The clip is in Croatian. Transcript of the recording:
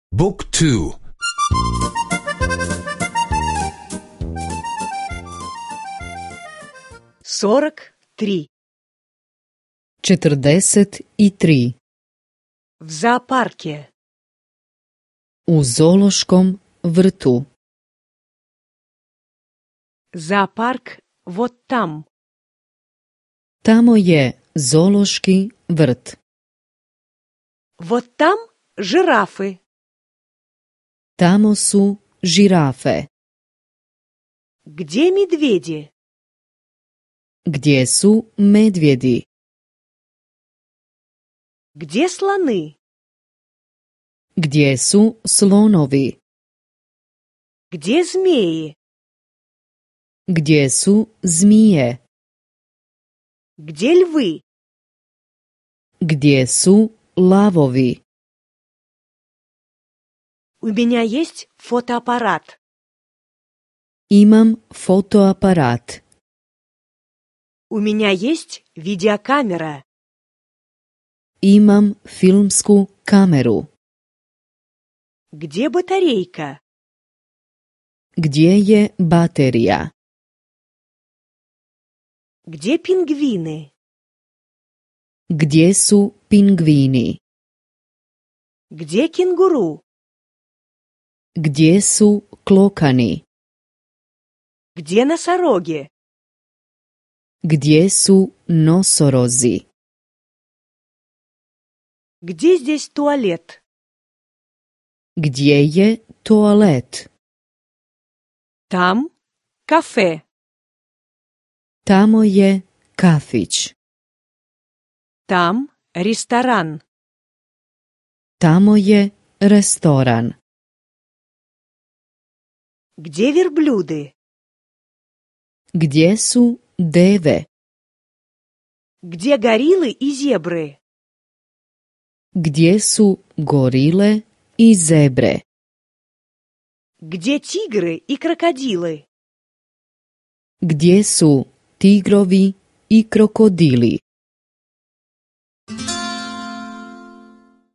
บุ๊กทู 43. 43. В зоопарке. U zoološkom vrtu. Зоопарк вот там. Tamo je zoološki vrt. Вот там жирафы. Tamo su žirafe. Где медведи? Gdje su medvjedi? Где слоны? Gdje su slonovi? Где змеи? Gdje su zmije? Где львы? Gdje su lavovi? У меня есть фотоаппарат. Imam fotoaparat. У меня есть видеокамера. Imam filmsku kameru. Где батарейка? Gdje je baterija? Где пингвины? Gdje su pingvini? Где кенгуру? Gdje su klokani? Где носороги? Gdje su nosorozi? Где здесь туалет? Gdje je toalet? Там кафе. Tamo je kafić. Там ресторан. Tamo je restoran. Где верблюды? Gdje su deve? Где гориллы и зебры? Gdje su gorile i zebre? Где тигры и крокодилы? Gdje su tigrovi i krokodili?